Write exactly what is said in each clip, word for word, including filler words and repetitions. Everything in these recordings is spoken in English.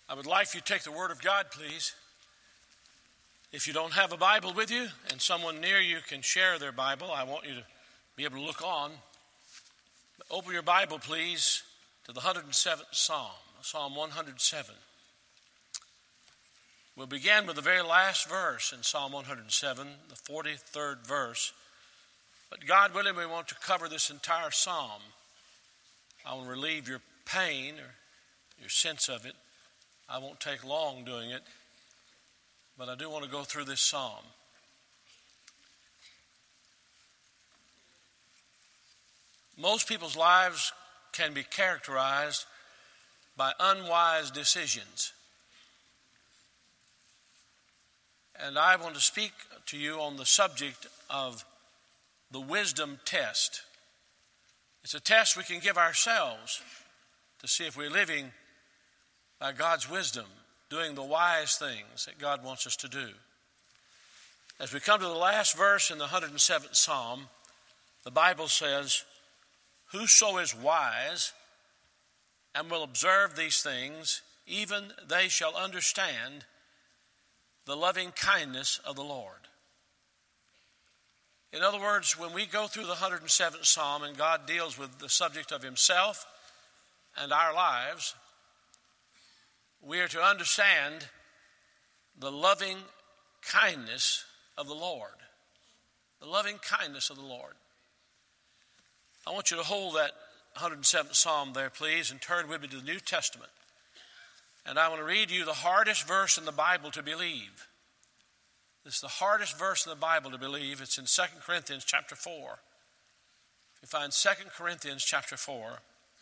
I would like for you to take the Word of God, please. If you don't have a Bible with you and someone near you can share their Bible, I want you to be able to look on. Open your Bible, please, to the one hundred seventh Psalm, Psalm one hundred seven. We'll begin with the very last verse in Psalm one hundred seven, the forty-third verse. But God willing, we want to cover this entire psalm. I will relieve your pain or your sense of it. I won't take long doing it, but I do want to go through this psalm. Most people's lives can be characterized by unwise decisions. And I want to speak to you on the subject of the wisdom test. It's a test we can give ourselves to see if we're living by God's wisdom, doing the wise things that God wants us to do. As we come to the last verse in the one hundred seventh Psalm, the Bible says, "Whoso is wise and will observe these things, even they shall understand the loving kindness of the Lord." In other words, when we go through the one hundred seventh Psalm and God deals with the subject of himself and our lives, we are to understand the loving kindness of the Lord. The loving kindness of the Lord. I want you to hold that one hundred seventh Psalm there, please, and turn with me to the New Testament. And I want to read you the hardest verse in the Bible to believe. This is the hardest verse in the Bible to believe. It's in Second Corinthians chapter four. You find Second Corinthians chapter four.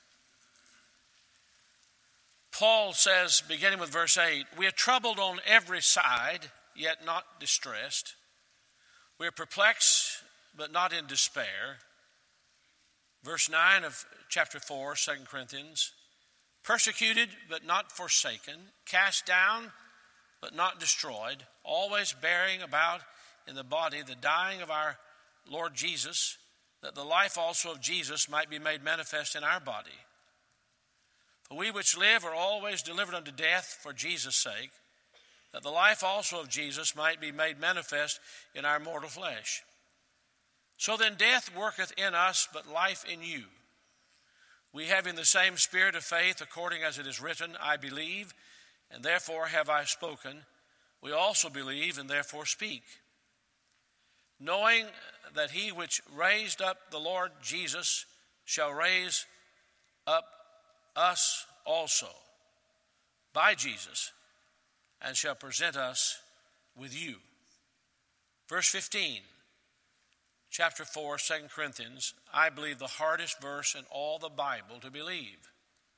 Paul says, beginning with verse eight, "We are troubled on every side, yet not distressed. We are perplexed, but not in despair." Verse nine of chapter four, Second Corinthians, "Persecuted, but not forsaken, cast down, but not destroyed, always bearing about in the body the dying of our Lord Jesus, that the life also of Jesus might be made manifest in our body. For we which live are always delivered unto death for Jesus' sake, that the life also of Jesus might be made manifest in our mortal flesh. So then death worketh in us, but life in you. We having the same spirit of faith, according as it is written, I believe, and therefore have I spoken. We also believe, and therefore speak. Knowing that he which raised up the Lord Jesus shall raise up us also by Jesus, and shall present us with you." Verse fifteen, chapter four, Second Corinthians, I believe the hardest verse in all the Bible to believe.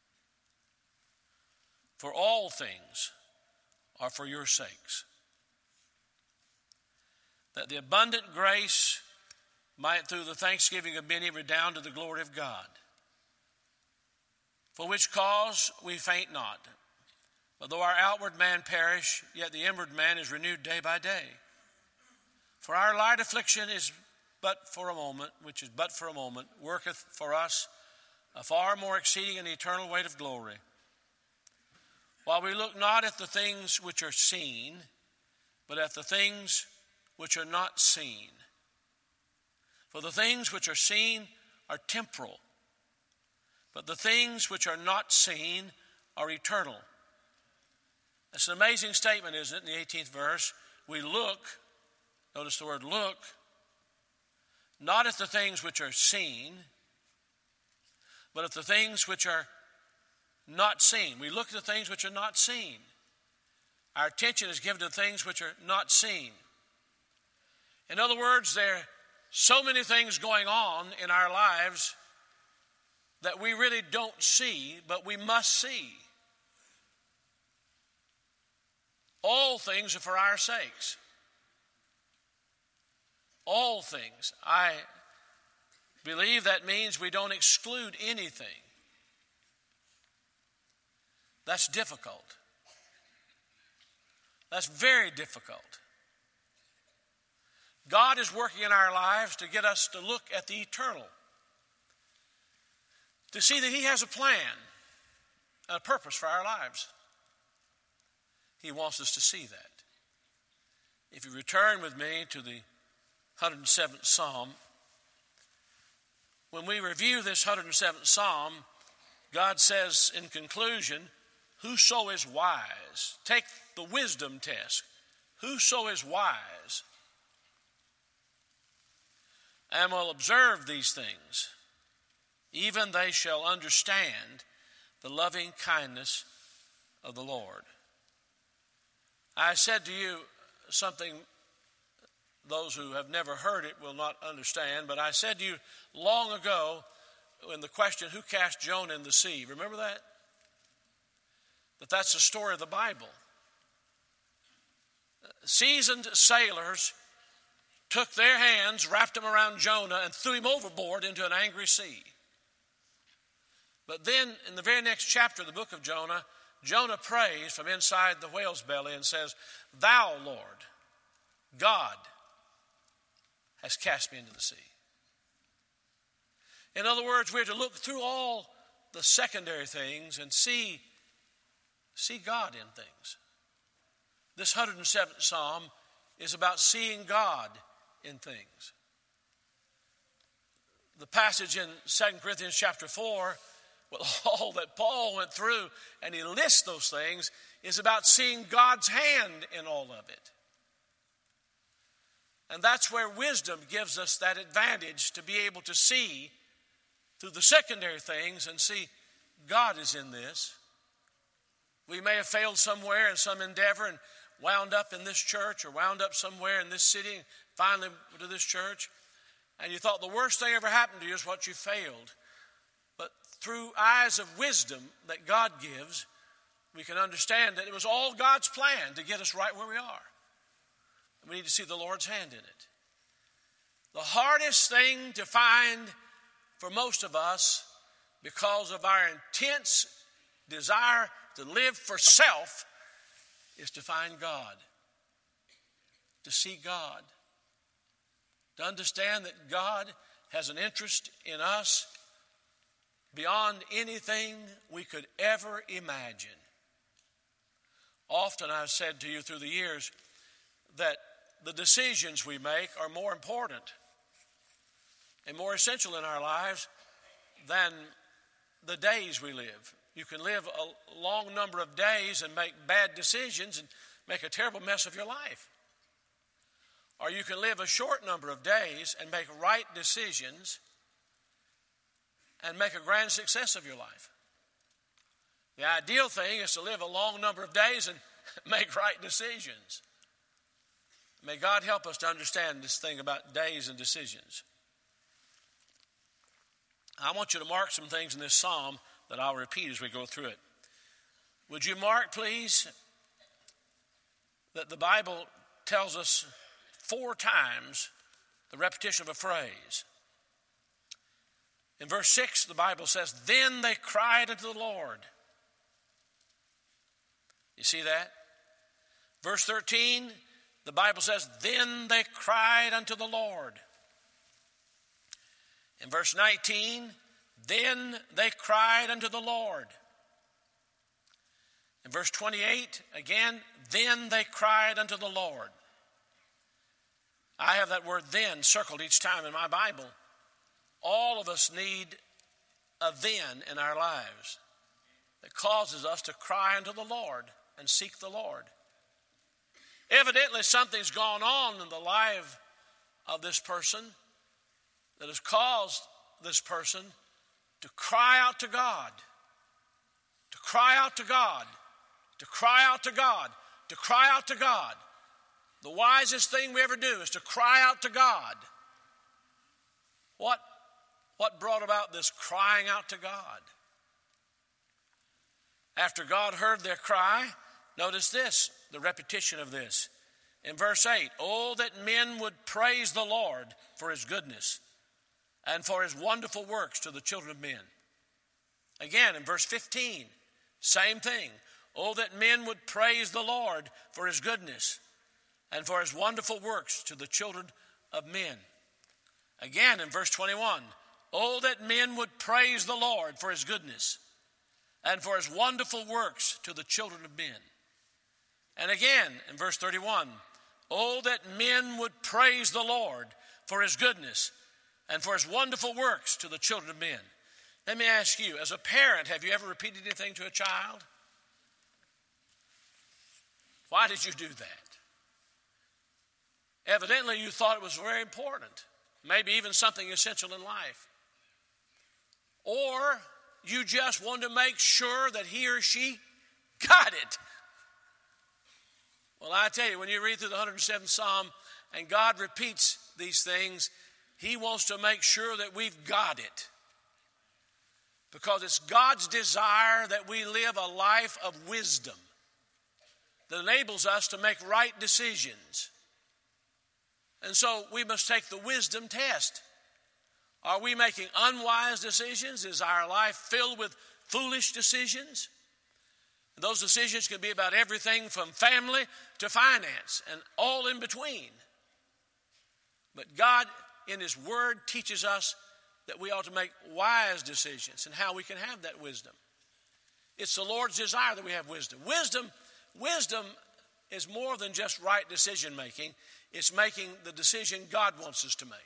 "For all things are for your sakes, that the abundant grace might through the thanksgiving of many redound to the glory of God. For which cause we faint not, but though our outward man perish, yet the inward man is renewed day by day. For our light affliction is but for a moment, which is but for a moment, worketh for us a far more exceeding and eternal weight of glory. While we look not at the things which are seen, but at the things which are not seen. For the things which are seen are temporal, but the things which are not seen are eternal." That's an amazing statement, isn't it? In the eighteenth verse, we look, notice the word look, not at the things which are seen, but at the things which are not seen. We look at the things which are not seen. Our attention is given to things which are not seen. In other words, there are so many things going on in our lives that we really don't see, but we must see. All things are for our sakes. All things. I believe that means we don't exclude anything. That's difficult. That's very difficult. God is working in our lives to get us to look at the eternal, to see that he has a plan, a purpose for our lives. He wants us to see that. If you return with me to the one hundred seventh Psalm, when we review this one hundred seventh Psalm, God says in conclusion, whoso is wise, take the wisdom test. Whoso is wise and will observe these things, even they shall understand the loving kindness of the Lord. I said to you something those who have never heard it will not understand, but I said to you long ago in the question, who cast Jonah in the sea? Remember that? That that's the story of the Bible. Seasoned sailors took their hands, wrapped them around Jonah, and threw him overboard into an angry sea. But then, in the very next chapter of the book of Jonah, Jonah prays from inside the whale's belly and says, "Thou, Lord, God, has cast me into the sea." In other words, we're to look through all the secondary things and see, see God in things. This one hundred seventh Psalm is about seeing God in things. The passage in Second Corinthians chapter four, with all that Paul went through, and he lists those things, is about seeing God's hand in all of it. And that's where wisdom gives us that advantage to be able to see through the secondary things and see God is in this. We may have failed somewhere in some endeavor and wound up in this church or wound up somewhere in this city and finally to this church. And you thought the worst thing ever happened to you is what you failed. But through eyes of wisdom that God gives, we can understand that it was all God's plan to get us right where we are. We need to see the Lord's hand in it. The hardest thing to find for most of us, because of our intense desire to live for self, is to find God, to see God, to understand that God has an interest in us beyond anything we could ever imagine. Often I've said to you through the years that the decisions we make are more important and more essential in our lives than the days we live. You can live a long number of days and make bad decisions and make a terrible mess of your life. Or you can live a short number of days and make right decisions and make a grand success of your life. The ideal thing is to live a long number of days and make right decisions. May God help us to understand this thing about days and decisions. I want you to mark some things in this psalm that I'll repeat as we go through it. Would you mark, please, that the Bible tells us four times the repetition of a phrase. In verse six, the Bible says, "Then they cried unto the Lord." You see that? Verse thirteen, the Bible says, "Then they cried unto the Lord." In verse nineteen, "Then they cried unto the Lord." In verse twenty-eight, again, "Then they cried unto the Lord." I have that word "then" circled each time in my Bible. All of us need a "then" in our lives that causes us to cry unto the Lord and seek the Lord. Evidently, something's gone on in the life of this person that has caused this person to cry out to God, to cry out to God, to cry out to God, to cry out to God. The wisest thing we ever do is to cry out to God. What, what brought about this crying out to God? After God heard their cry, notice this, the repetition of this. In verse eight, "Oh, that men would praise the Lord for his goodness and for his wonderful works to the children of men." Again, in verse fifteen, same thing. "Oh, that men would praise the Lord for his goodness and for his wonderful works to the children of men." Again, in verse twenty-one, "Oh, that men would praise the Lord for his goodness and for his wonderful works to the children of men." And again, in verse thirty-one, oh, that men would praise the Lord for his goodness and for his wonderful works to the children of men. Let me ask you, as a parent, have you ever repeated anything to a child? Why did you do that? Evidently, you thought it was very important, maybe even something essential in life. Or you just wanted to make sure that he or she got it. Well, I tell you, when you read through the one hundred seventh Psalm and God repeats these things, he wants to make sure that we've got it. Because it's God's desire that we live a life of wisdom that enables us to make right decisions. And so we must take the wisdom test. Are we making unwise decisions? Is our life filled with foolish decisions? And those decisions can be about everything from family to finance and all in between. But God, in his word, teaches us that we ought to make wise decisions and how we can have that wisdom. It's the Lord's desire that we have wisdom. Wisdom, wisdom is more than just right decision making. It's making the decision God wants us to make.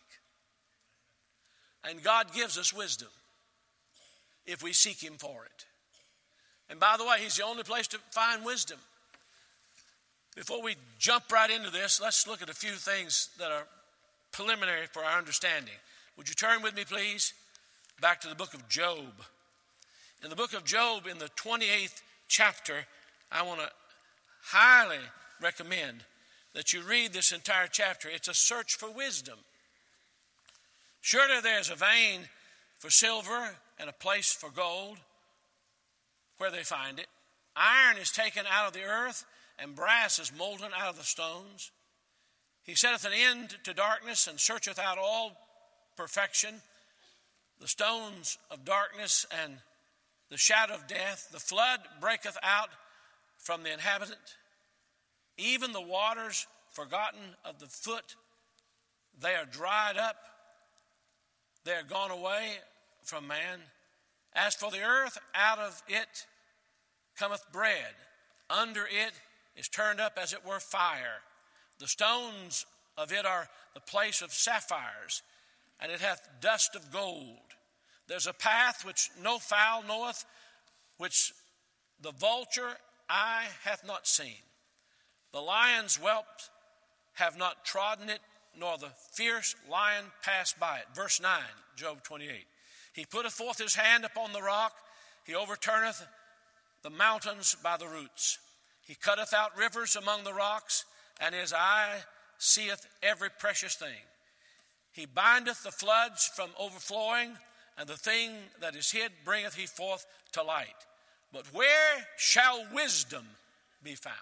And God gives us wisdom if we seek him for it. And by the way, he's the only place to find wisdom. Before we jump right into this, let's look at a few things that are preliminary for our understanding. Would you turn with me, please, back to the book of Job. In the book of Job, in the twenty-eighth chapter, I want to highly recommend that you read this entire chapter. It's a search for wisdom. Surely there's a vein for silver and a place for gold, where they find it. Iron is taken out of the earth, and brass is molten out of the stones. He setteth an end to darkness, and searcheth out all perfection. The stones of darkness and the shadow of death. The flood breaketh out from the inhabitant. Even the waters forgotten of the foot, they are dried up. They are gone away from man. As for the earth, out of it cometh bread. Under it is turned up as it were fire. The stones of it are the place of sapphires, and it hath dust of gold. There's a path which no fowl knoweth, which the vulture eye hath not seen. The lion's whelps have not trodden it, nor the fierce lion passed by it. Verse nine, Job twenty-eight. He putteth forth his hand upon the rock. He overturneth the mountains by the roots. He cutteth out rivers among the rocks, and his eye seeth every precious thing. He bindeth the floods from overflowing, and the thing that is hid bringeth he forth to light. But where shall wisdom be found?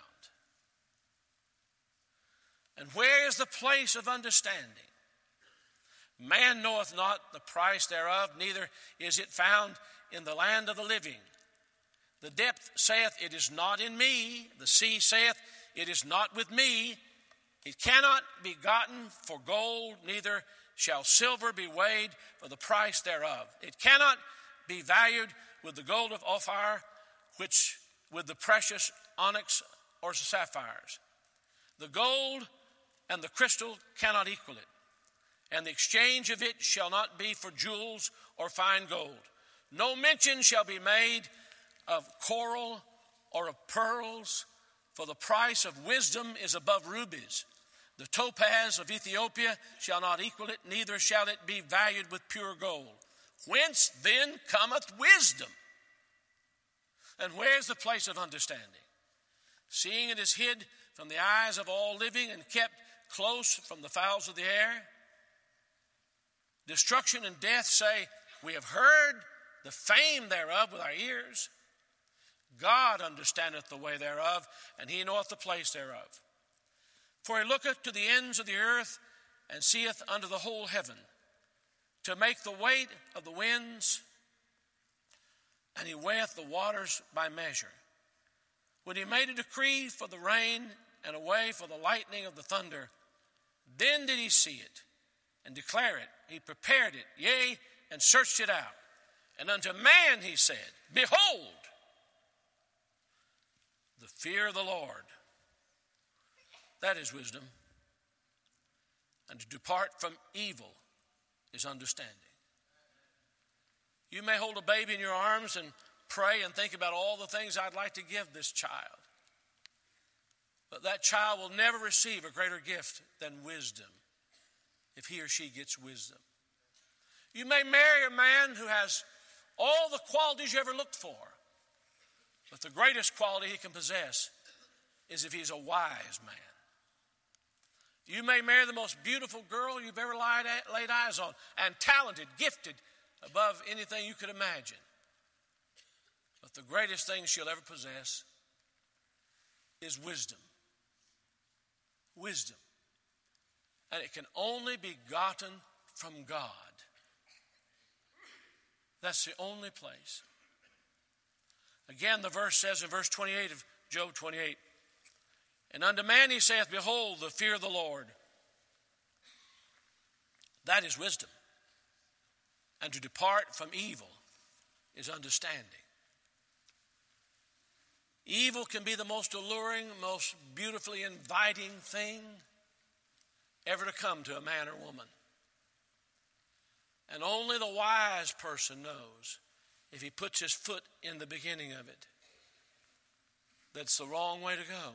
And where is the place of understanding? Man knoweth not the price thereof, neither is it found in the land of the living. The depth saith, it is not in me. The sea saith, it is not with me. It cannot be gotten for gold, neither shall silver be weighed for the price thereof. It cannot be valued with the gold of Ophir, which with the precious onyx or sapphires. The gold and the crystal cannot equal it, and the exchange of it shall not be for jewels or fine gold. No mention shall be made of coral or of pearls, for the price of wisdom is above rubies. The topaz of Ethiopia shall not equal it, neither shall it be valued with pure gold. Whence then cometh wisdom? And where's the place of understanding? Seeing it is hid from the eyes of all living and kept close from the fowls of the air. Destruction and death say, we have heard the fame thereof with our ears. God understandeth the way thereof, and he knoweth the place thereof. For he looketh to the ends of the earth, and seeth under the whole heaven, to make the weight of the winds, and he weigheth the waters by measure. When he made a decree for the rain, and a way for the lightning of the thunder, then did he see it, and declare it. He prepared it, yea, and searched it out. And unto man he said, behold, the fear of the Lord That is wisdom. And to depart from evil is understanding. You may hold a baby in your arms and pray and think about all the things I'd like to give this child. But that child will never receive a greater gift than wisdom if he or she gets wisdom. You may marry a man who has all the qualities you ever looked for, but the greatest quality he can possess is if he's a wise man. You may marry the most beautiful girl you've ever laid, laid eyes on, and talented, gifted, above anything you could imagine. But the greatest thing she'll ever possess is wisdom. Wisdom. And it can only be gotten from God. That's the only place. Again, the verse says in verse twenty-eight of Job twenty-eight, and unto man he saith, behold, the fear of the Lord. That is wisdom. And to depart from evil is understanding. Evil can be the most alluring, most beautifully inviting thing ever to come to a man or woman. And only the wise person knows, if he puts his foot in the beginning of it, that's the wrong way to go.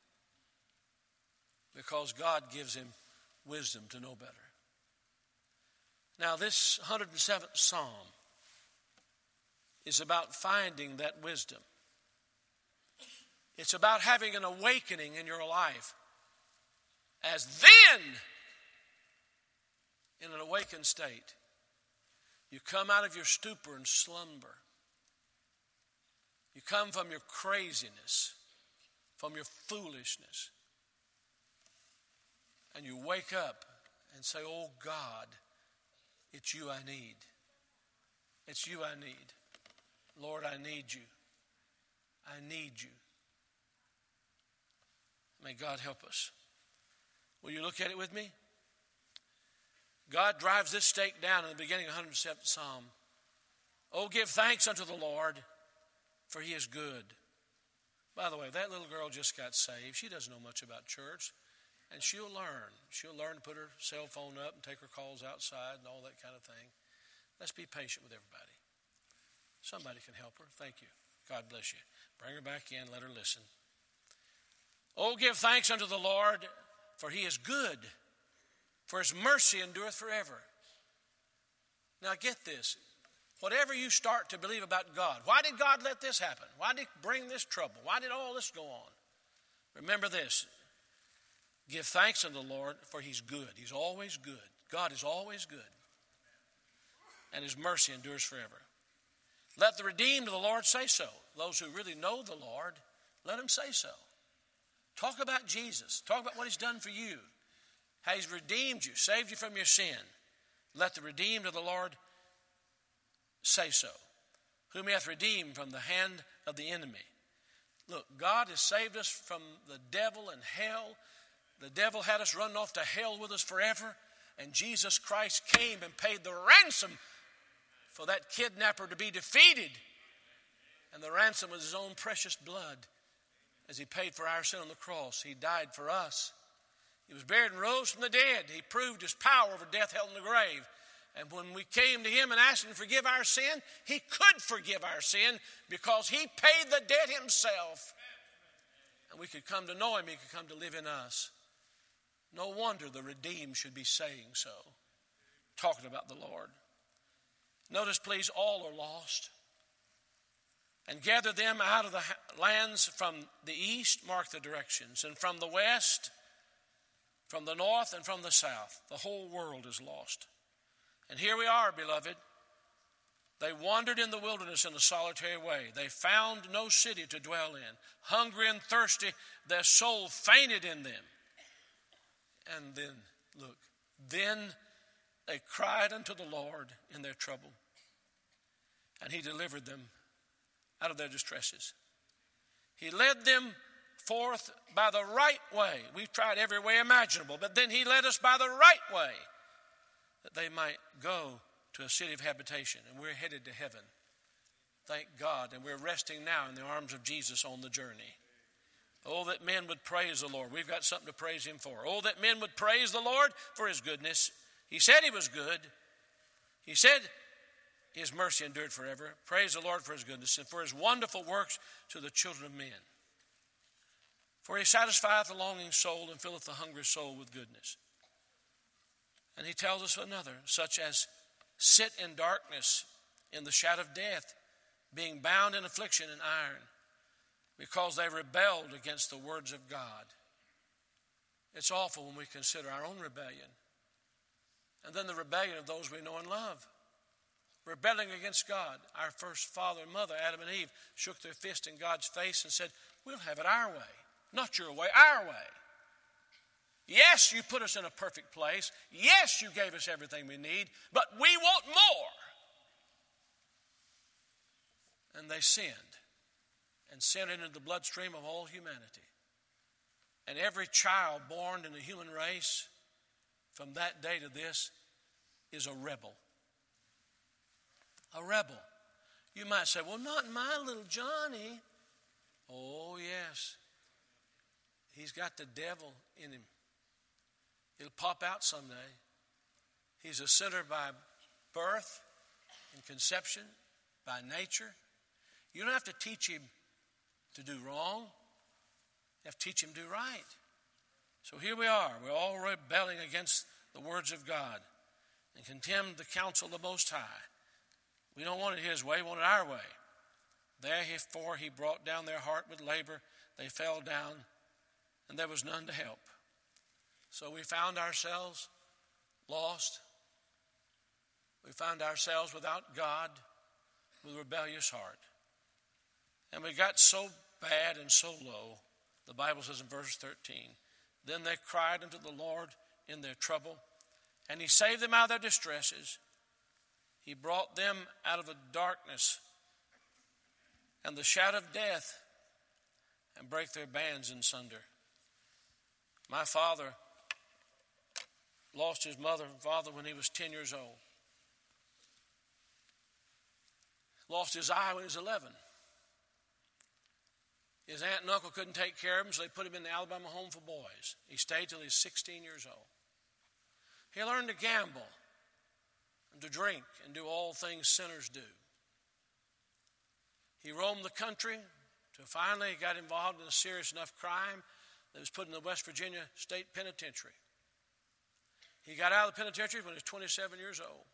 Because God gives him wisdom to know better. Now, this one hundred seventh Psalm is about finding that wisdom. It's about having an awakening in your life. As then, in an awakened state, you come out of your stupor and slumber. You come from your craziness, from your foolishness. And you wake up and say, oh God, it's you I need. It's you I need. Lord, I need you. I need you. May God help us. Will you look at it with me? God drives this stake down in the beginning of the one hundred seventh Psalm. Oh, give thanks unto the Lord, for he is good. By the way, that little girl just got saved. She doesn't know much about church. And she'll learn. She'll learn to put her cell phone up and take her calls outside and all that kind of thing. Let's be patient with everybody. Somebody can help her. Thank you. God bless you. Bring her back in. Let her listen. Oh, give thanks unto the Lord, for he is good, for his mercy endureth forever. Now get this. Whatever you start to believe about God, why did God let this happen? Why did he bring this trouble? Why did all this go on? Remember this. Give thanks unto the Lord, for he's good. He's always good. God is always good. And his mercy endures forever. Let the redeemed of the Lord say so. Those who really know the Lord, let him say so. Talk about Jesus. Talk about what he's done for you. How he's redeemed you, saved you from your sin. Let the redeemed of the Lord say so. Whom he hath redeemed from the hand of the enemy. Look, God has saved us from the devil and hell. The devil had us run off to hell with us forever. And Jesus Christ came and paid the ransom for that kidnapper to be defeated. And the ransom was his own precious blood. As he paid for our sin on the cross, he died for us. He was buried and rose from the dead. He proved his power over death, hell, and the grave. And when we came to him and asked him to forgive our sin, he could forgive our sin because he paid the debt himself. And we could come to know him. He could come to live in us. No wonder the redeemed should be saying so, talking about the Lord. Notice, please, all are lost. And gather them out of the lands from the east, mark the directions, and from the west, from the north, and from the south. The whole world is lost. And here we are, beloved. They wandered in the wilderness in a solitary way. They found no city to dwell in. Hungry and thirsty, their soul fainted in them. And then, look, then they cried unto the Lord in their trouble, and he delivered them out of their distresses. He led them forth by the right way. We've tried every way imaginable, but then he led us by the right way, that they might go to a city of habitation, and we're headed to heaven. Thank God, and we're resting now in the arms of Jesus on the journey. Oh, that men would praise the Lord. We've got something to praise him for. Oh, that men would praise the Lord for his goodness. He said he was good. He said his mercy endured forever. Praise the Lord for his goodness and for his wonderful works to the children of men. For he satisfieth the longing soul and filleth the hungry soul with goodness. And he tells us another, such as sit in darkness in the shadow of death, being bound in affliction and iron, because they rebelled against the words of God. It's awful when we consider our own rebellion, and then the rebellion of those we know and love. Rebelling against God. Our first father and mother, Adam and Eve, shook their fist in God's face and said, we'll have it our way. Not your way, our way. Yes, you put us in a perfect place. Yes, you gave us everything we need, but we want more. And they sinned, and sin entered the bloodstream of all humanity. And every child born in the human race from that day to this is a rebel. A rebel. You might say, well, not my little Johnny. Oh, yes. He's got the devil in him. It'll pop out someday. He's a sinner by birth and conception, by nature. You don't have to teach him to do wrong. You have to teach him to do right. So here we are. We're all rebelling against the words of God and contemn the counsel of the Most High. We don't want it his way, we want it our way. Therefore he brought down their heart with labor. They fell down, and there was none to help. So we found ourselves lost. We found ourselves without God, with a rebellious heart. And we got so bad and so low, the Bible says in verse thirteen, then they cried unto the Lord in their trouble, and he saved them out of their distresses. He brought them out of the darkness and the shadow of death, and brake their bands in sunder. My father lost his mother and father when he was ten years old. Lost his eye when he was eleven. His aunt and uncle couldn't take care of him, so they put him in the Alabama Home for Boys. He stayed till he was sixteen years old. He learned to gamble and to drink and do all things sinners do. He roamed the country till finally he got involved in a serious enough crime that was put in the West Virginia State Penitentiary. He got out of the penitentiary when he was twenty-seven years old.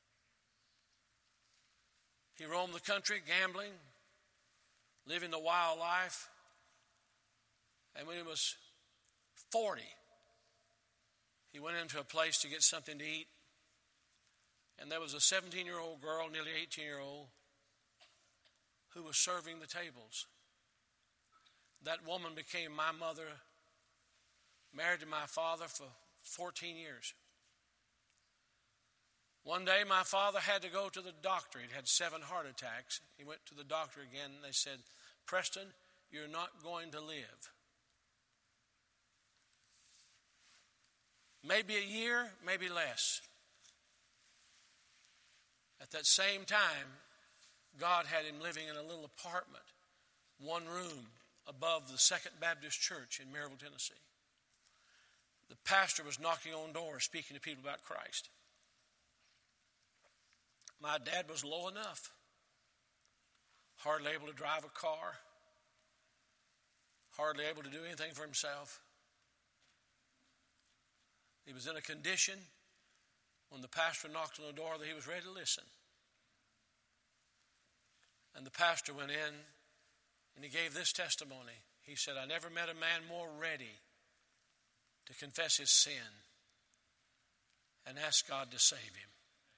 He roamed the country gambling, living the wild life. And when he was forty, he went into a place to get something to eat. And there was a seventeen-year-old girl, nearly eighteen-year-old, who was serving the tables. That woman became my mother, married to my father for fourteen years. One day my father had to go to the doctor. He'd had seven heart attacks. He went to the doctor again and they said, Preston, you're not going to live. Maybe a year, maybe less. At that same time, God had him living in a little apartment, one room above the Second Baptist Church in Maryville, Tennessee. The pastor was knocking on doors, speaking to people about Christ. My dad was low enough, hardly able to drive a car, hardly able to do anything for himself. He was in a condition when the pastor knocked on the door that he was ready to listen. And the pastor went in and he gave this testimony. He said, I never met a man more ready to confess his sin and ask God to save him.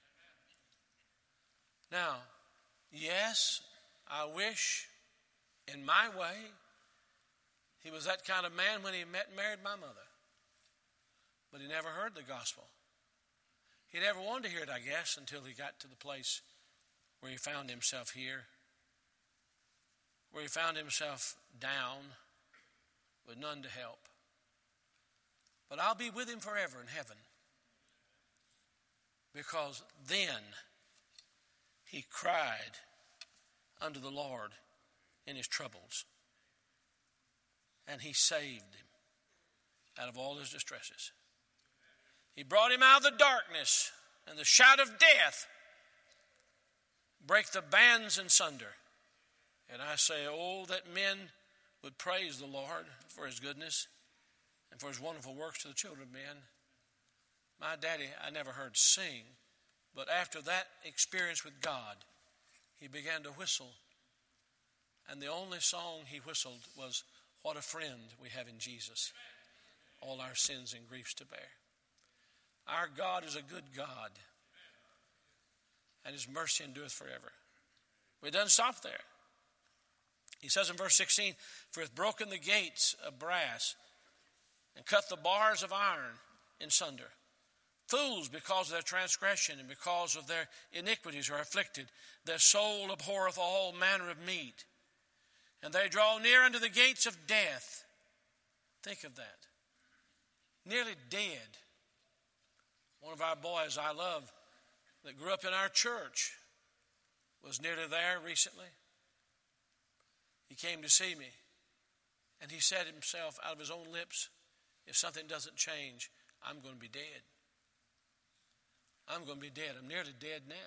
Now, yes, I wish in my way he was that kind of man when he met and married my mother. But he never heard the gospel. He never wanted to hear it, I guess, until he got to the place where he found himself here, where he found himself down with none to help. But I'll be with him forever in heaven, because then he cried unto the Lord in his troubles, and he saved him out of all his distresses. He brought him out of the darkness and the shadow of death, break the bands in sunder. And I say, oh, that men would praise the Lord for his goodness and for his wonderful works to the children of men. My daddy, I never heard sing, but after that experience with God, he began to whistle. And the only song he whistled was, what a friend we have in Jesus, all our sins and griefs to bear. Our God is a good God, and his mercy endureth forever. But it doesn't stop there. He says in verse sixteen, for he hath broken the gates of brass and cut the bars of iron in sunder. Fools, because of their transgression and because of their iniquities, are afflicted. Their soul abhorreth all manner of meat, and they draw near unto the gates of death. Think of that. Nearly dead. One of our boys I love that grew up in our church was nearly there recently. He came to see me, and he said himself out of his own lips, if something doesn't change, I'm going to be dead. I'm going to be dead. I'm nearly dead now.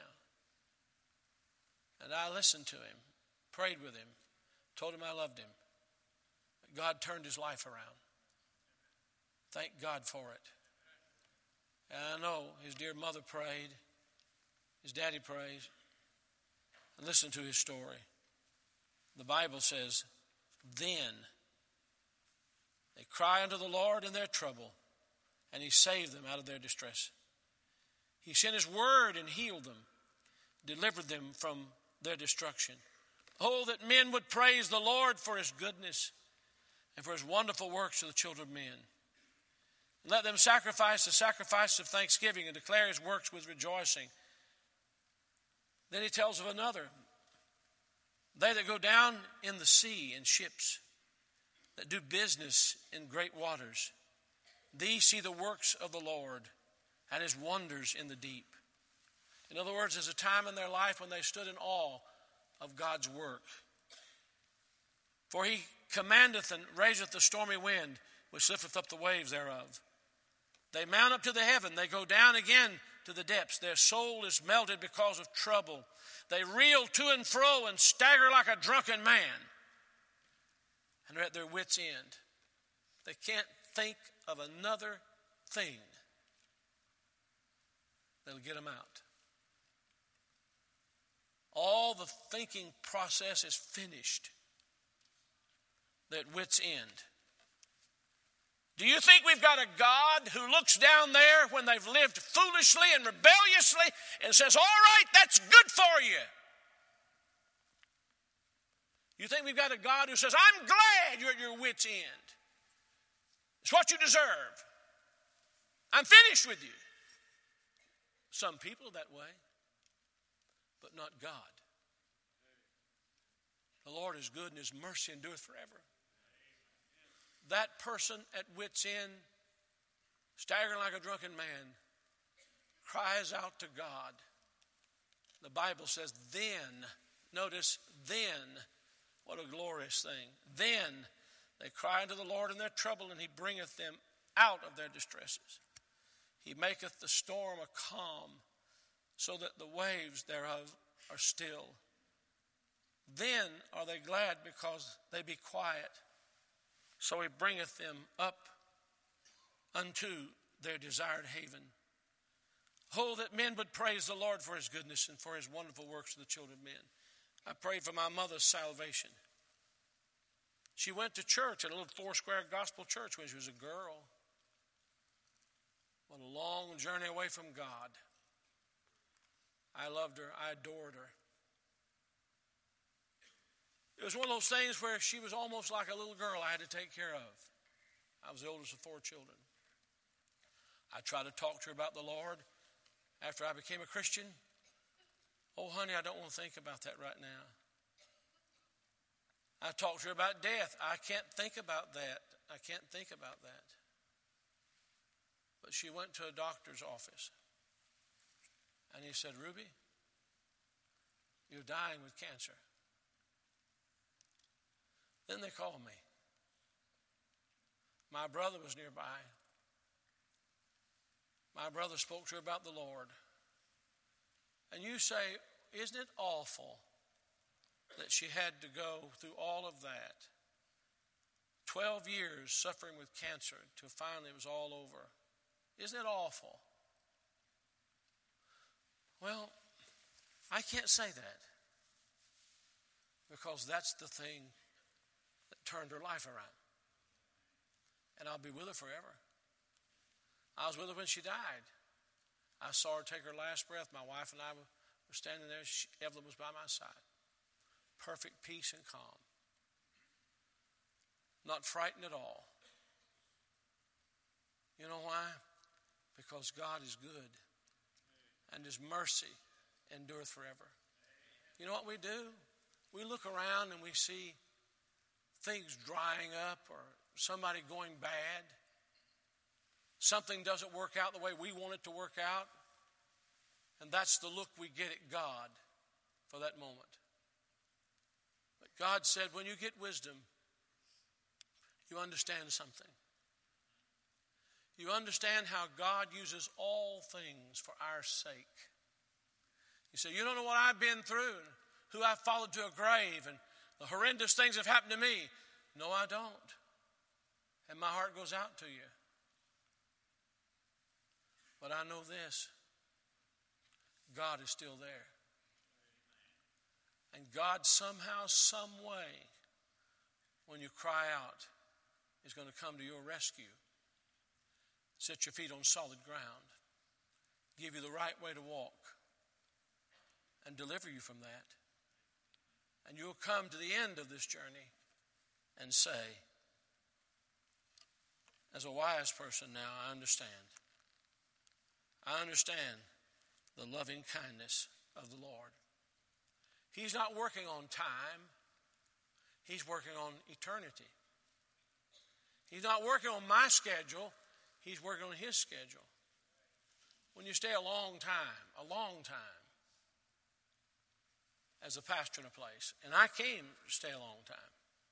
And I listened to him, prayed with him, told him I loved him. But God turned his life around. Thank God for it. And I know his dear mother prayed, his daddy prayed. And listen to his story. The Bible says, then they cry unto the Lord in their trouble, and he saved them out of their distress. He sent his word and healed them, delivered them from their destruction. Oh, that men would praise the Lord for his goodness and for his wonderful works to the children of men. And let them sacrifice the sacrifice of thanksgiving and declare his works with rejoicing. Then he tells of another. They that go down in the sea in ships, that do business in great waters, these see the works of the Lord and his wonders in the deep. In other words, there's a time in their life when they stood in awe of God's work. For he commandeth and raiseth the stormy wind, which lifteth up the waves thereof. They mount up to the heaven, they go down again to the depths. Their soul is melted because of trouble. They reel to and fro and stagger like a drunken man. And they're at their wits' end. They can't think of another thing that'll get them out. All the thinking process is finished. They're at wits' end. Do you think we've got a God who looks down there when they've lived foolishly and rebelliously and says, all right, that's good for you? You think we've got a God who says, I'm glad you're at your wits' end. It's what you deserve. I'm finished with you. Some people are that way, but not God. The Lord is good and his mercy endureth forever. That person at wit's end, staggering like a drunken man, cries out to God. The Bible says, then, notice, then, what a glorious thing. Then they cry unto the Lord in their trouble, and he bringeth them out of their distresses. He maketh the storm a calm, so that the waves thereof are still. Then are they glad because they be quiet. So he bringeth them up unto their desired haven. Oh, that men would praise the Lord for his goodness and for his wonderful works to the children of men. I prayed for my mother's salvation. She went to church at a little four-square gospel church when she was a girl. What a long journey away from God. I loved her. I adored her. It was one of those things where she was almost like a little girl I had to take care of. I was the oldest of four children. I tried to talk to her about the Lord after I became a Christian. Oh, honey, I don't want to think about that right now. I talked to her about death. I can't think about that. I can't think about that. But she went to a doctor's office. And he said, Ruby, you're dying with cancer. Then they called me. My brother was nearby. My brother spoke to her about the Lord. And you say, isn't it awful that she had to go through all of that? Twelve years suffering with cancer till finally it was all over. Isn't it awful? Well, I can't say that, because that's the thing that turned her life around. And I'll be with her forever. I was with her when she died. I saw her take her last breath. My wife and I were standing there. She, Evelyn was by my side. Perfect peace and calm. Not frightened at all. You know why? Because God is good, and His mercy endureth forever. You know what we do? We look around and we see things drying up, or somebody going bad. Something doesn't work out the way we want it to work out. And that's the look we get at God for that moment. But God said, when you get wisdom, you understand something. You understand how God uses all things for our sake. You say, you don't know what I've been through, and who I've followed to a grave, and the horrendous things have happened to me. No, I don't. And my heart goes out to you. But I know this. God is still there. And God somehow, some way, when you cry out, is going to come to your rescue. Set your feet on solid ground. Give you the right way to walk. And deliver you from that. And you'll come to the end of this journey and say, as a wise person now, I understand. I understand the loving kindness of the Lord. He's not working on time. He's working on eternity. He's not working on my schedule. He's working on His schedule. When you stay a long time, a long time, as a pastor in a place, and I came to stay a long time,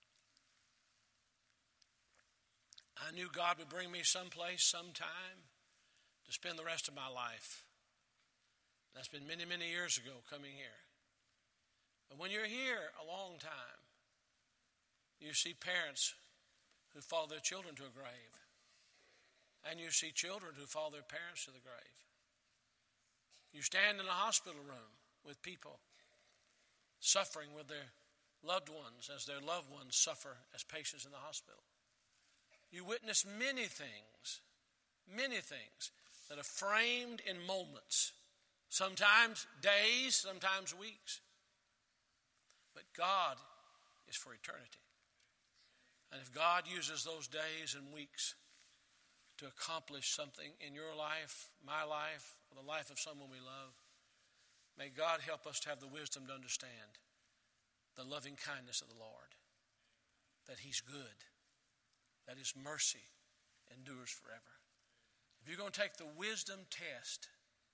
I knew God would bring me someplace, sometime, to spend the rest of my life. That's been many, many years ago coming here. But when you're here a long time, you see parents who follow their children to a grave. And you see children who follow their parents to the grave. You stand in a hospital room with people suffering with their loved ones as their loved ones suffer as patients in the hospital. You witness many things, many things that are framed in moments, sometimes days, sometimes weeks. But God is for eternity. And if God uses those days and weeks to accomplish something in your life, my life, or the life of someone we love, may God help us to have the wisdom to understand the loving kindness of the Lord, that He's good, that His mercy endures forever. If you're going to take the wisdom test,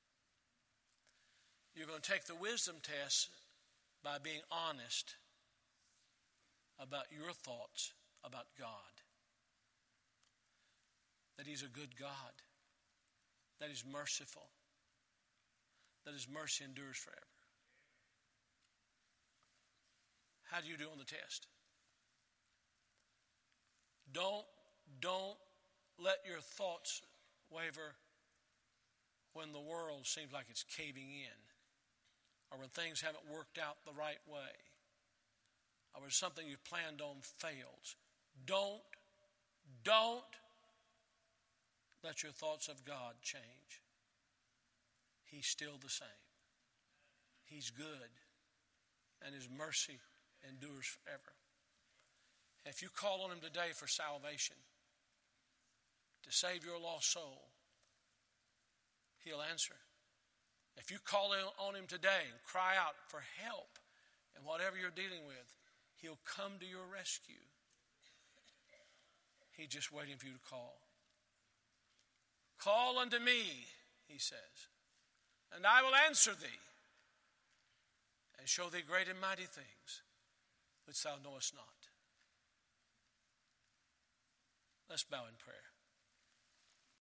you're going to take the wisdom test by being honest about your thoughts about God. That He's a good God, that He's merciful, that His mercy endures forever. How do you do on the test? Don't, don't let your thoughts waver when the world seems like it's caving in, or when things haven't worked out the right way, or when something you've planned on fails. Don't, don't let your thoughts of God change. He's still the same. He's good, and His mercy endures forever. If you call on Him today for salvation, to save your lost soul, He'll answer. If you call on Him today and cry out for help in whatever you're dealing with, He'll come to your rescue. He's just waiting for you to call. Call unto me, He says, and I will answer thee and show thee great and mighty things which thou knowest not. Let's bow in prayer.